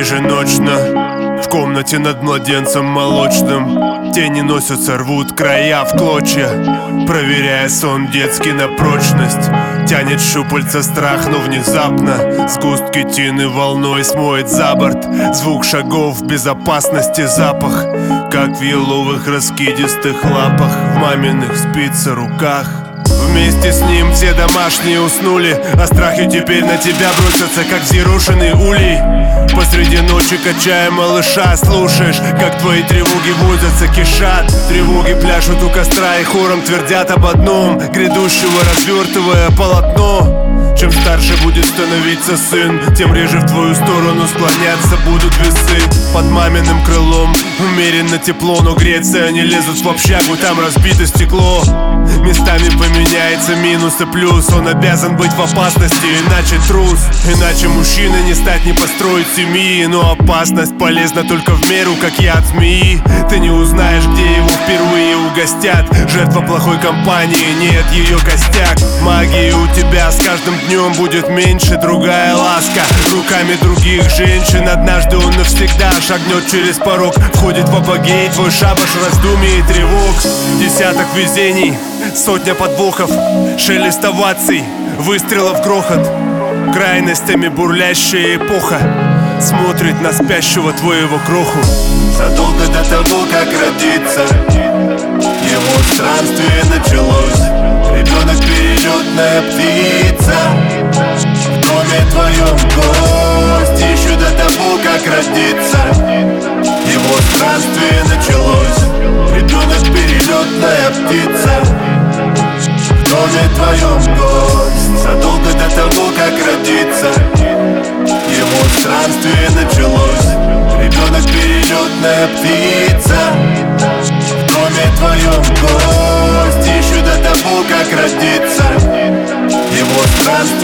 еженочно в комнате над младенцем молочным. Тени носятся, рвут края в клочья, проверяя сон детский на прочность. Тянет щупальца страх, но внезапно сгустки тины волной смоет за борт. Звук шагов в безопасности, запах, как в еловых раскидистых лапах, в маминых спицы руках. Вместе с ним все домашние уснули, а страхи теперь на тебя бросятся, как взъерошенный улей. Посреди ночи, качая малыша, слушаешь, как твои тревоги возятся, кишат. Тревоги пляшут у костра и хором твердят об одном, грядущего развертывая полотно. Чем старше будет становиться сын, тем реже в твою сторону склоняться будут весы. Под маминым крылом умеренно тепло, но греться они лезут в общагу, там разбито стекло. Местами поменяется минус и плюс, он обязан быть в опасности, иначе трус. Иначе мужчина не стать, не построить семьи. Но опасность полезна только в меру, как яд змеи. Ты не узнаешь, где его впервые угостят. Жертва плохой компании, нет ее костяк. Магии у тебя с каждым днем будет меньше. Другая ласка руками других женщин. Однажды он навсегда шагнет через порог, входит в апогей твой шабаш раздумий и тревог. Десяток везений, сотня подвохов, шелест оваций, выстрелов грохот. Крайностями бурлящая эпоха смотрит на спящего твоего кроху. Задолго до того, как родиться, его странствие началось. Ребенок перелетная птица, в доме твоем гость. Еще до того, как родиться, его странствие началось. Ребенок перелетная птица, в доме твоем гость. Задолго до того, как родиться, его странствие началось. Ребенок перелетная птица, в доме твоем гость. Еще до того, как родиться, его странствие